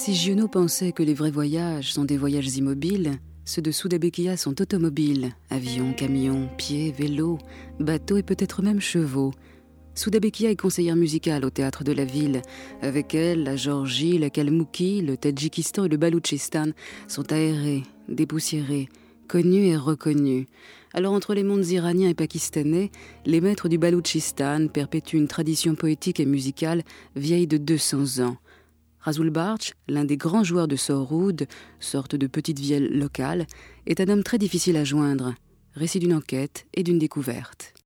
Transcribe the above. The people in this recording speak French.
Si Giono pensait que les vrais voyages sont des voyages immobiles, ceux de Souda Bekia sont automobiles, avions, camions, pieds, vélos, bateaux et peut-être même chevaux. Souda Bekia est conseillère musicale au théâtre de la ville. Avec elle, la Géorgie, la Kalmoukie, le Tadjikistan et le Baloutchistan sont aérés, dépoussiérés, connus et reconnus. Alors entre les mondes iraniens et pakistanais, les maîtres du Baloutchistan perpétuent une tradition poétique et musicale vieille de 200 ans. Rasoul Barch, l'un des grands joueurs de Soroud, sorte de petite vielle locale, est un homme très difficile à joindre. Récit d'une enquête et d'une découverte.